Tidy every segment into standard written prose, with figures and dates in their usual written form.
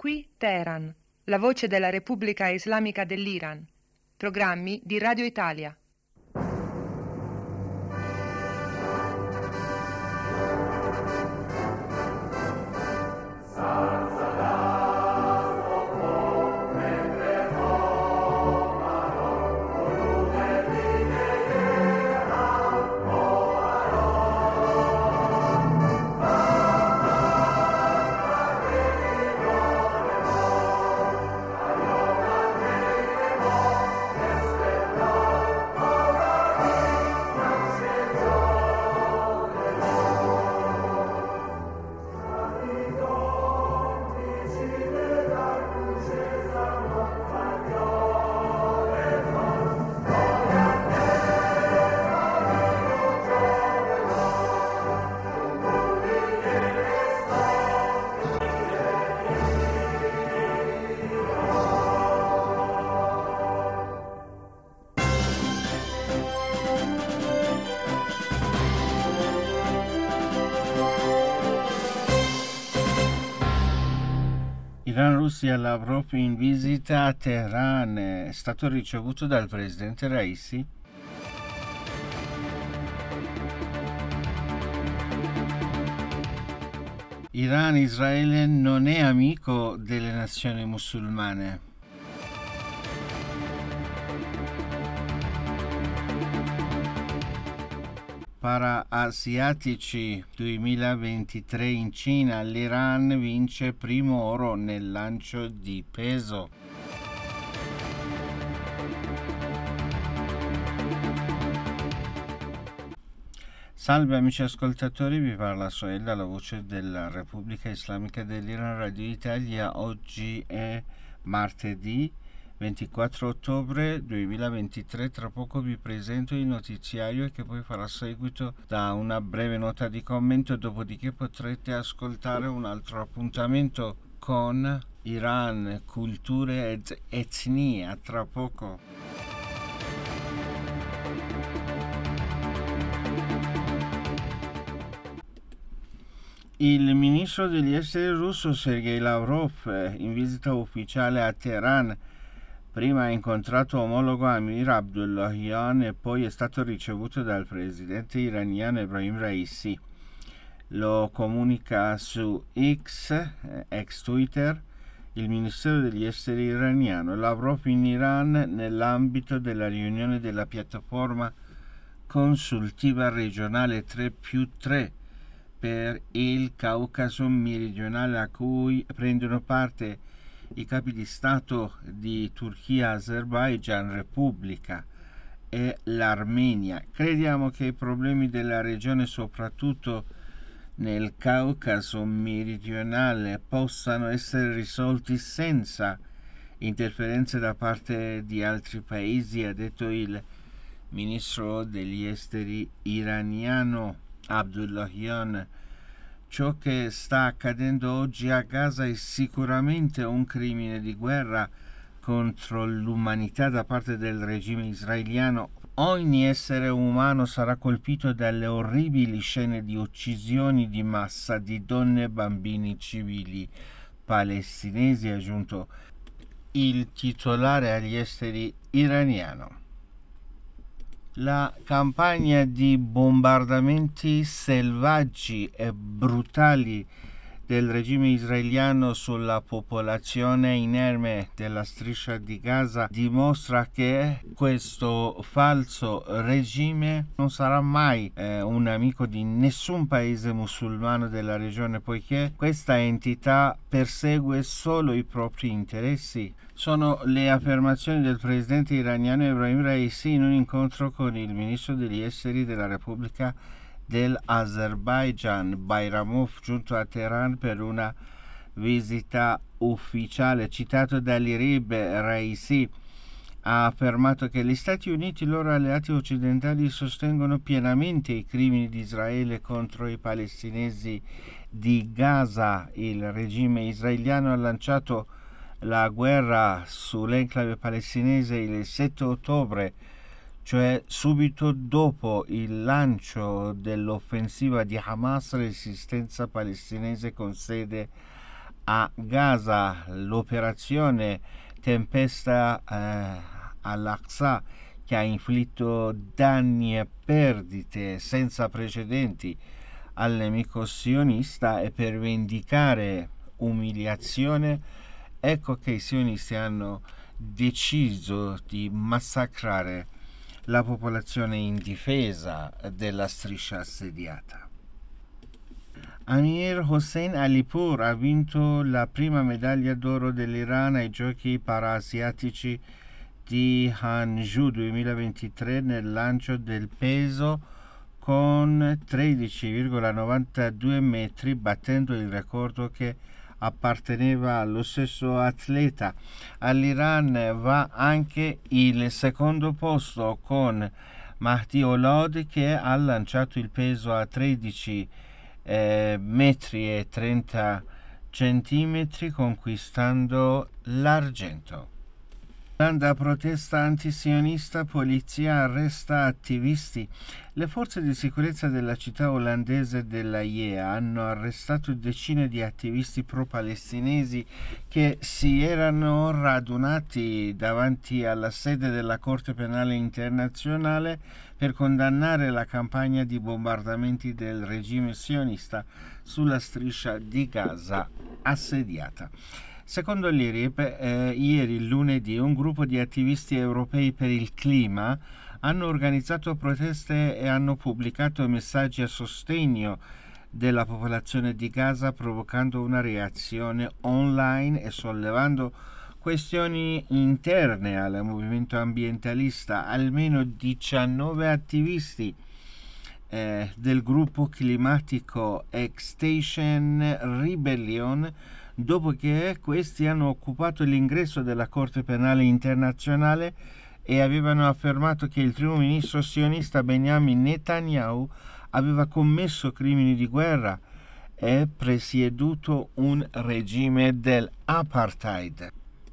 Qui Teheran, la voce della Repubblica Islamica dell'Iran. Programmi di Radio Italia. Iran-Russia, Lavrov in visita a Teheran, è stato ricevuto dal presidente Raisi. Iran-Israele non è amico delle nazioni musulmane. Para-Asiatici 2023 in Cina, l'Iran vince primo oro nel lancio di peso. Salve amici ascoltatori, vi parla Soel, la voce della Repubblica Islamica dell'Iran, Radio Italia. Oggi è martedì 24 ottobre 2023, tra poco vi presento il notiziario che poi farà seguito da una breve nota di commento, dopodiché potrete ascoltare un altro appuntamento con Iran, culture ed etnie, a tra poco. Il ministro degli esteri russo Sergei Lavrov, in visita ufficiale a Teheran, prima ha incontrato omologo Amir Abdullahian e poi è stato ricevuto dal presidente iraniano Ebrahim Raisi. Lo comunica su X, ex Twitter, il Ministero degli Esteri iraniano. Lavrov in Iran nell'ambito della riunione della piattaforma consultiva regionale 3+3 per il Caucaso meridionale, a cui prendono parte i capi di Stato di Turchia, Azerbaijan, Repubblica e l'Armenia. Crediamo che i problemi della regione, soprattutto nel Caucaso meridionale, possano essere risolti senza interferenze da parte di altri paesi, ha detto il ministro degli esteri iraniano Abdullahian. Ciò che sta accadendo oggi a Gaza è sicuramente un crimine di guerra contro l'umanità da parte del regime israeliano. Ogni essere umano sarà colpito dalle orribili scene di uccisioni di massa di donne e bambini civili palestinesi, ha aggiunto il titolare agli esteri iraniano. La campagna di bombardamenti selvaggi e brutali del regime israeliano sulla popolazione inerme della striscia di Gaza dimostra che questo falso regime non sarà mai un amico di nessun paese musulmano della regione, poiché questa entità persegue solo i propri interessi. Sono le affermazioni del presidente iraniano Ebrahim Raisi in un incontro con il ministro degli esteri della Repubblica dell'Azerbaijan, Bayramov, giunto a Teheran per una visita ufficiale. Citato dall'IRIB, Raisi ha affermato che gli Stati Uniti e i loro alleati occidentali sostengono pienamente i crimini di Israele contro i palestinesi di Gaza. Il regime israeliano ha lanciato la guerra sull'enclave palestinese il 7 ottobre, cioè subito dopo il lancio dell'offensiva di Hamas, resistenza palestinese con sede A Gaza l'operazione Tempesta al-Aqsa, che ha inflitto danni e perdite senza precedenti al nemico sionista, e per vendicare umiliazione, ecco che i sionisti hanno deciso di massacrare la popolazione indifesa della striscia assediata. Amir Hossein Alipur ha vinto la prima medaglia d'oro dell'Iran ai giochi paraasiatici di Hangzhou 2023 nel lancio del peso con 13,92 metri, battendo il record che apparteneva allo stesso atleta. All'Iran va anche il secondo posto con Mahdi Olod, che ha lanciato il peso a 13 metri e 30 centimetri, conquistando l'argento. Olanda protesta antisionista, polizia arresta attivisti. Le forze di sicurezza della città olandese della Jea hanno arrestato decine di attivisti pro-palestinesi che si erano radunati davanti alla sede della Corte Penale Internazionale per condannare la campagna di bombardamenti del regime sionista sulla striscia di Gaza assediata. Secondo l'IRIB, ieri lunedì un gruppo di attivisti europei per il clima hanno organizzato proteste e hanno pubblicato messaggi a sostegno della popolazione di Gaza, provocando una reazione online e sollevando questioni interne al movimento ambientalista. Almeno 19 attivisti del gruppo climatico Extinction Rebellion, dopo che questi hanno occupato l'ingresso della Corte Penale Internazionale e avevano affermato che il primo ministro sionista Benjamin Netanyahu aveva commesso crimini di guerra e presieduto un regime dell'apartheid.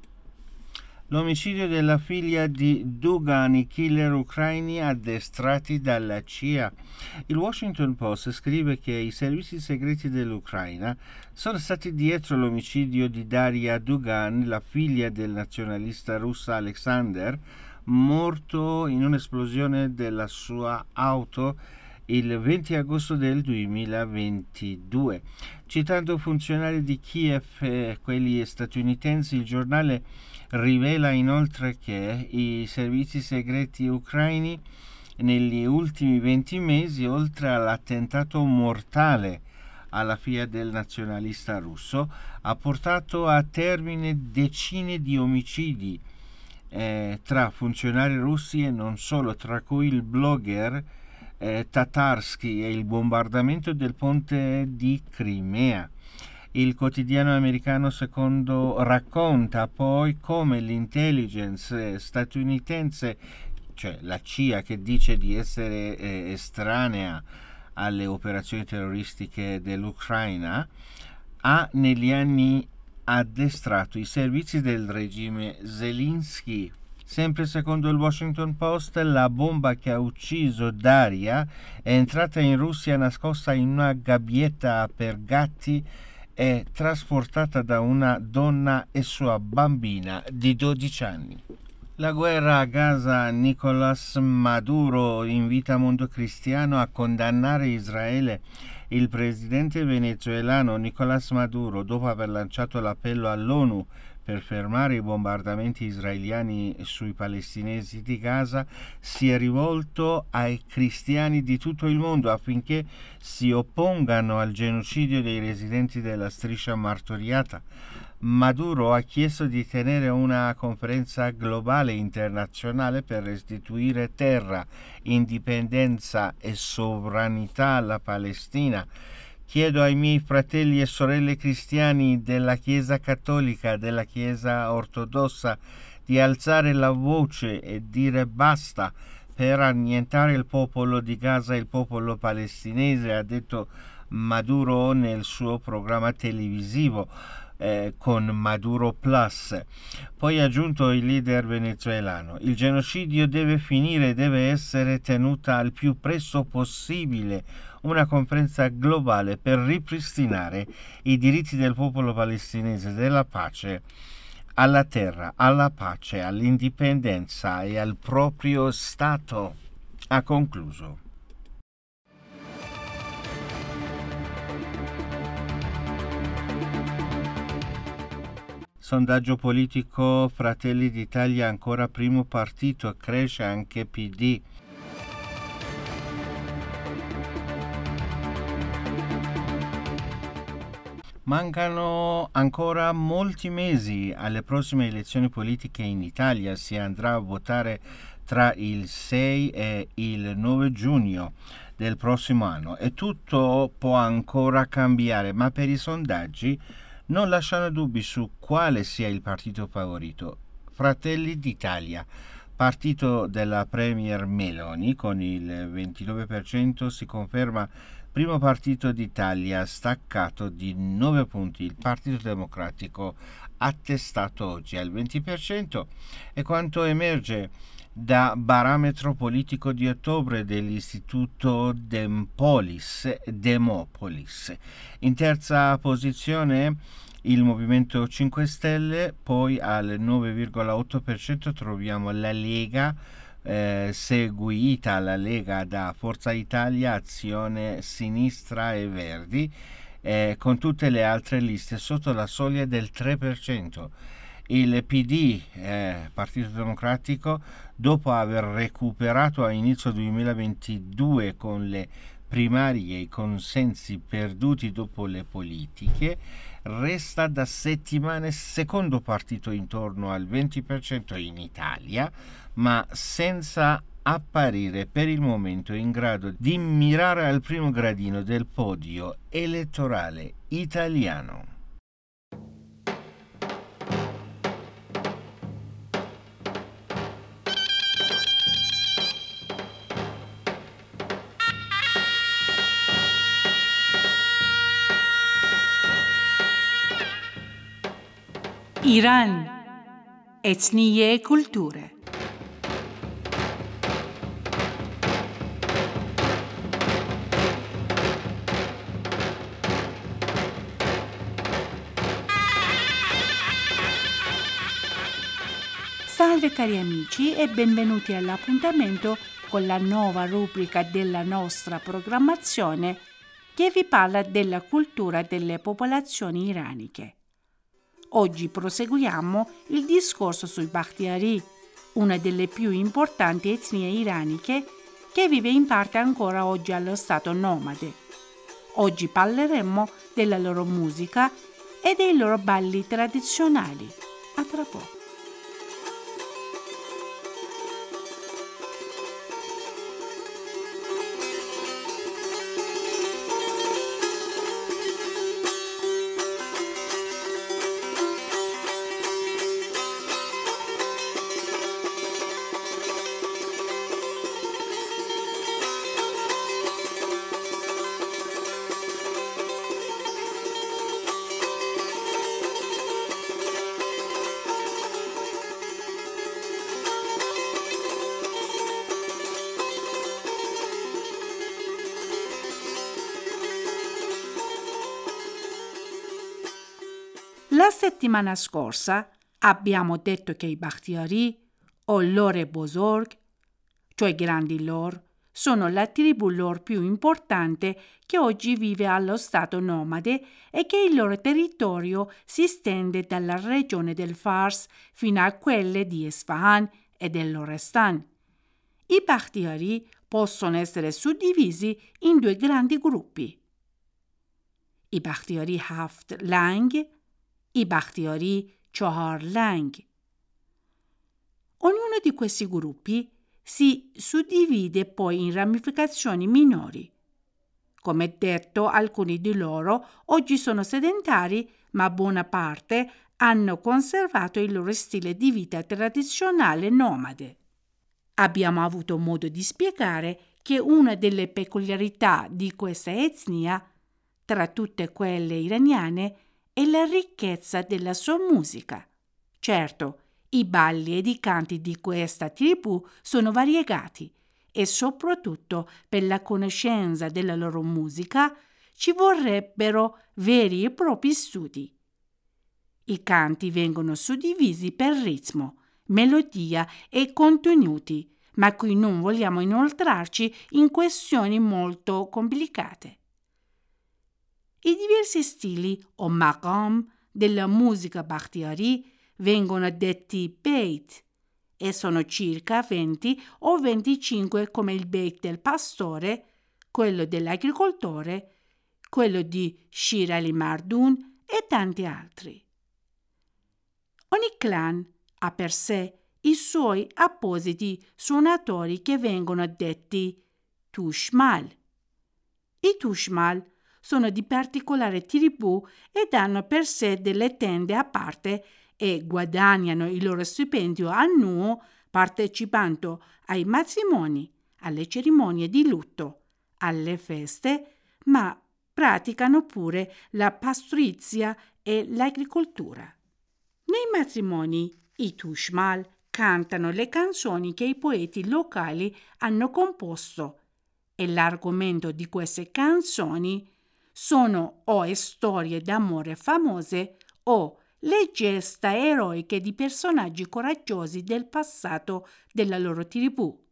L'omicidio della figlia di Dugan, i killer ucraini addestrati dalla CIA. Il Washington Post scrive che i servizi segreti dell'Ucraina sono stati dietro l'omicidio di Daria Dugan, la figlia del nazionalista russo Alexander, morto in un'esplosione della sua auto il 20 agosto del 2022. Citando funzionari di Kiev e quelli statunitensi, il giornale rivela inoltre che i servizi segreti ucraini negli ultimi 20 mesi, oltre all'attentato mortale alla figlia del nazionalista russo, ha portato a termine decine di omicidi tra funzionari russi e non solo, tra cui il blogger Tatarsky e il bombardamento del ponte di Crimea. Il quotidiano americano Secondo racconta poi come l'intelligence statunitense, cioè la CIA, che dice di essere estranea alle operazioni terroristiche dell'Ucraina, ha negli anni addestrato i servizi del regime Zelensky. Sempre secondo il Washington Post, la bomba che ha ucciso Daria è entrata in Russia nascosta in una gabbietta per gatti e trasportata da una donna e sua bambina di 12 anni. La guerra a Gaza. Nicolás Maduro invita Mondo Cristiano a condannare Israele. Il presidente venezuelano Nicolás Maduro, dopo aver lanciato l'appello all'ONU per fermare i bombardamenti israeliani sui palestinesi di Gaza, si è rivolto ai cristiani di tutto il mondo affinché si oppongano al genocidio dei residenti della striscia martoriata. Maduro ha chiesto di tenere una conferenza globale internazionale per restituire terra, indipendenza e sovranità alla Palestina. Chiedo ai miei fratelli e sorelle cristiani della Chiesa Cattolica, della Chiesa Ortodossa, di alzare la voce e dire basta per annientare il popolo di Gaza e il popolo palestinese, ha detto Maduro nel suo programma televisivo con Maduro Plus. Poi ha aggiunto il leader venezuelano: il genocidio deve finire e deve essere tenuta al più presto possibile una conferenza globale per ripristinare i diritti del popolo palestinese, della pace, alla terra, alla pace, all'indipendenza e al proprio Stato. Ha concluso. Sondaggio politico, Fratelli d'Italia ancora primo partito, cresce anche PD. Mancano ancora molti mesi alle prossime elezioni politiche in Italia, si andrà a votare tra il 6 e il 9 giugno del prossimo anno e tutto può ancora cambiare, ma per i sondaggi non lasciano dubbi su quale sia il partito favorito. Fratelli d'Italia, partito della Premier Meloni, con il 29% si conferma primo partito d'Italia, staccato di 9 punti. Il Partito Democratico attestato oggi al 20% e quanto emerge da barometro politico di ottobre dell'Istituto Demopolis. In terza posizione il Movimento 5 Stelle, poi al 9,8% troviamo la Lega, seguita la Lega da Forza Italia, Azione Sinistra e Verdi, con tutte le altre liste sotto la soglia del 3%. Il PD, Partito Democratico, dopo aver recuperato a inizio 2022 con le primarie i consensi perduti dopo le politiche, resta da settimane secondo partito intorno al 20% in Italia, ma senza apparire per il momento in grado di mirare al primo gradino del podio elettorale italiano. Iran, etnie e culture. Salve cari amici e benvenuti all'appuntamento con la nuova rubrica della nostra programmazione che vi parla della cultura delle popolazioni iraniche. Oggi proseguiamo il discorso sui Bakhtiari, una delle più importanti etnie iraniche che vive in parte ancora oggi allo stato nomade. Oggi parleremo della loro musica e dei loro balli tradizionali. A tra poco. La settimana scorsa abbiamo detto che i Bakhtiari o Lore Bozorg, cioè grandi lor, sono la tribù lor più importante che oggi vive allo stato nomade e che il loro territorio si estende dalla regione del Fars fino a quelle di Esfahan e del Lorestan. I Bakhtiari possono essere suddivisi in due grandi gruppi: i Bakhtiari Haft Lang, i Bakhtiari Chahar Lang. Ognuno di questi gruppi si suddivide poi in ramificazioni minori. Come detto, alcuni di loro oggi sono sedentari, ma buona parte hanno conservato il loro stile di vita tradizionale nomade. Abbiamo avuto modo di spiegare che una delle peculiarità di questa etnia, tra tutte quelle iraniane, è la ricchezza della sua musica. Certo, i balli ed i canti di questa tribù sono variegati e soprattutto per la conoscenza della loro musica ci vorrebbero veri e propri studi. I canti vengono suddivisi per ritmo, melodia e contenuti, ma qui non vogliamo inoltrarci in questioni molto complicate. I diversi stili o maqam della musica Bakhtiari vengono detti beit e sono circa 20 o 25 come il beit del pastore, quello dell'agricoltore, quello di Shir Ali Mardun e tanti altri. Ogni clan ha per sé i suoi appositi suonatori che vengono detti tushmal. I tushmal sono di particolare tribù ed hanno per sé delle tende a parte e guadagnano il loro stipendio annuo partecipando ai matrimoni, alle cerimonie di lutto, alle feste, ma praticano pure la pastorizia e l'agricoltura. Nei matrimoni i tushmal cantano le canzoni che i poeti locali hanno composto e l'argomento di queste canzoni sono o storie d'amore famose o le gesta eroiche di personaggi coraggiosi del passato della loro tribù.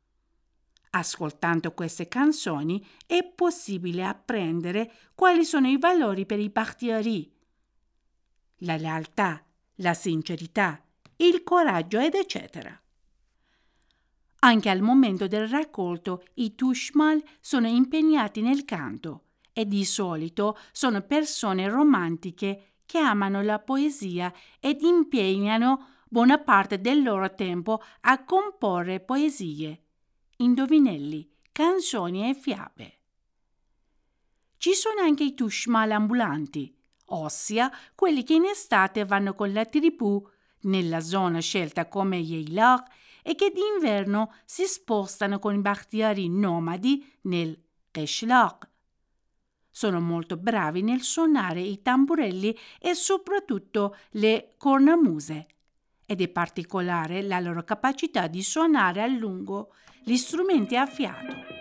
Ascoltando queste canzoni è possibile apprendere quali sono i valori per i Bakhtiari: la lealtà, la sincerità, il coraggio ed eccetera. Anche al momento del raccolto i tushmal sono impegnati nel canto e di solito sono persone romantiche che amano la poesia ed impegnano buona parte del loro tempo a comporre poesie, indovinelli, canzoni e fiabe. Ci sono anche i tushmal ambulanti, ossia quelli che in estate vanno con la tribù nella zona scelta come Yeilach e che d'inverno si spostano con i Bakhtiari nomadi nel Qeshlaq. Sono molto bravi nel suonare i tamburelli e soprattutto le cornamuse, ed è particolare la loro capacità di suonare a lungo gli strumenti a fiato.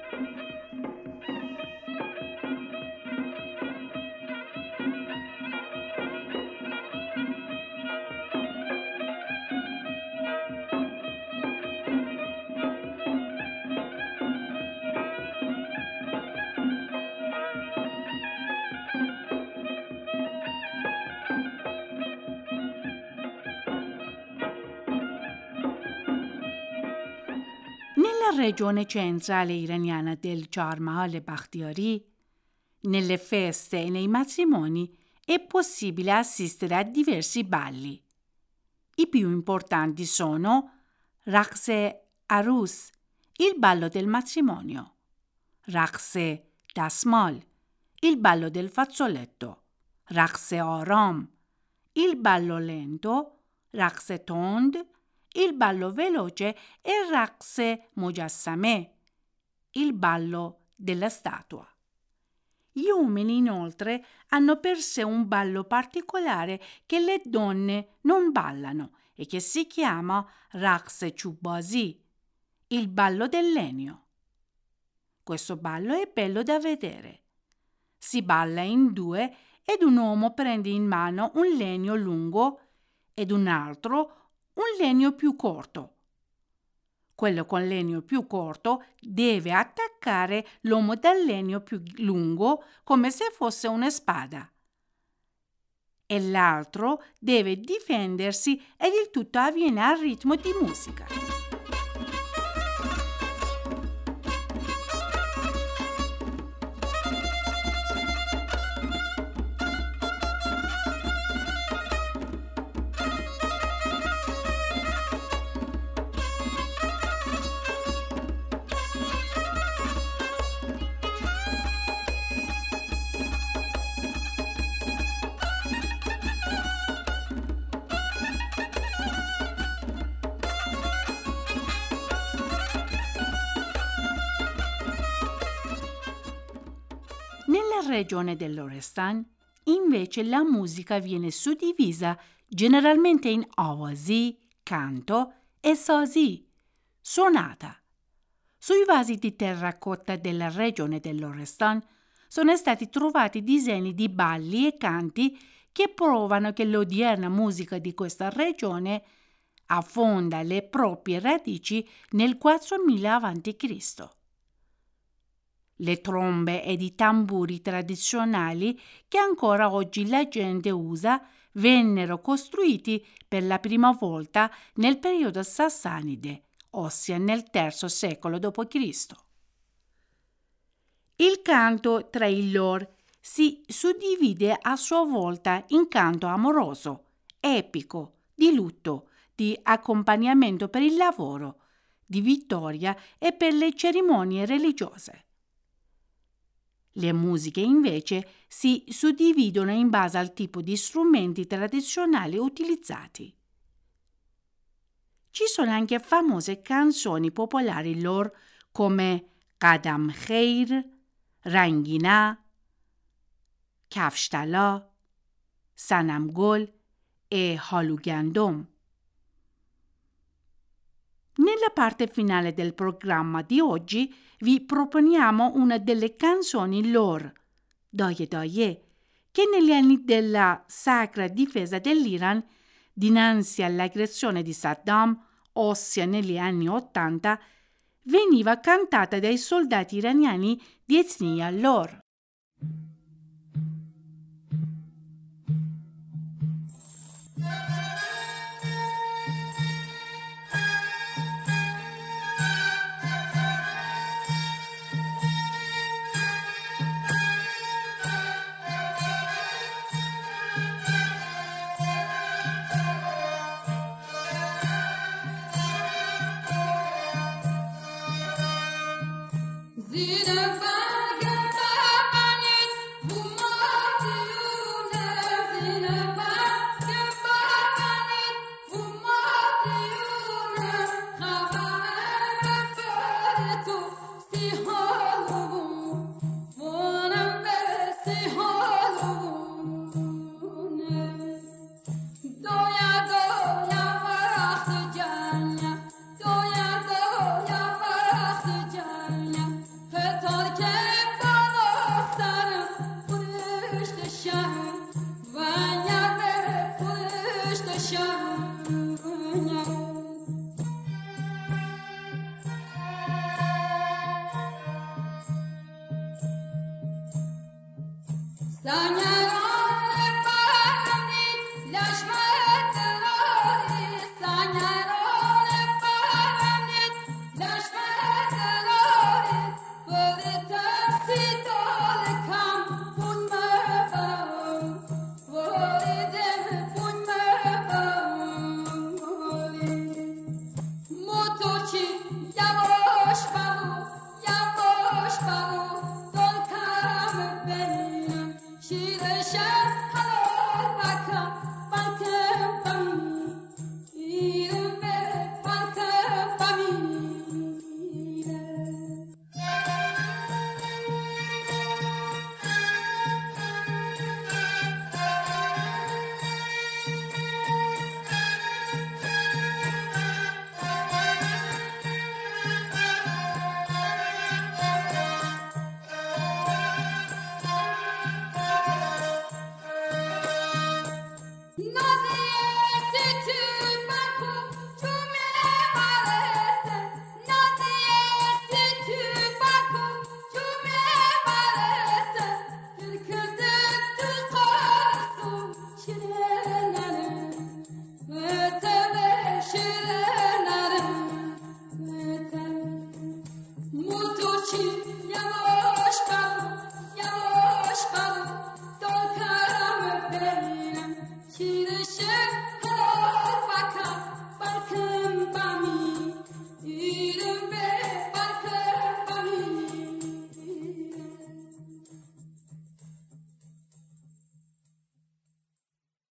Nella regione centrale iraniana del Char Mahal Bakhtiari, nelle feste e nei matrimoni è possibile assistere a diversi balli. I più importanti sono Raqs-e Arus, il ballo del matrimonio, Raqs-e Dasmal, il ballo del fazzoletto, Raqs-e Aram, il ballo lento, Raqs-e Tond, il ballo veloce e Raqs-e Mujassameh, il ballo della statua. Gli uomini inoltre hanno per sé un ballo particolare che le donne non ballano e che si chiama Raqs-e Chubazi, il ballo del legno. Questo ballo è bello da vedere. Si balla in due ed un uomo prende in mano un legno lungo ed un altro un legno più corto. Quello con legno più corto deve attaccare l'uomo dal legno più lungo come se fosse una spada. E l'altro deve difendersi ed il tutto avviene al ritmo di musica. Nella regione dell'Orestan, invece, la musica viene suddivisa generalmente in awazi, canto, e sazi, suonata. Sui vasi di terracotta della regione dell'Orezhan sono stati trovati disegni di balli e canti che provano che l'odierna musica di questa regione affonda le proprie radici nel 4000 a.C. Le trombe ed i tamburi tradizionali che ancora oggi la gente usa vennero costruiti per la prima volta nel periodo sassanide, ossia nel III secolo d.C. Il canto tra i lor si suddivide a sua volta in canto amoroso, epico, di lutto, di accompagnamento per il lavoro, di vittoria e per le cerimonie religiose. Le musiche invece si suddividono in base al tipo di strumenti tradizionali utilizzati. Ci sono anche famose canzoni popolari lor come Qadam Khair, Rangina, Kafshtala, Sanam Gol e Halugandom. Nella parte finale del programma di oggi vi proponiamo una delle canzoni lor, Doye Doye, che negli anni della sacra difesa dell'Iran, dinanzi all'aggressione di Saddam, ossia negli anni '80, veniva cantata dai soldati iraniani di etnia lor. Yavaş balı, dol karamı benim, şirin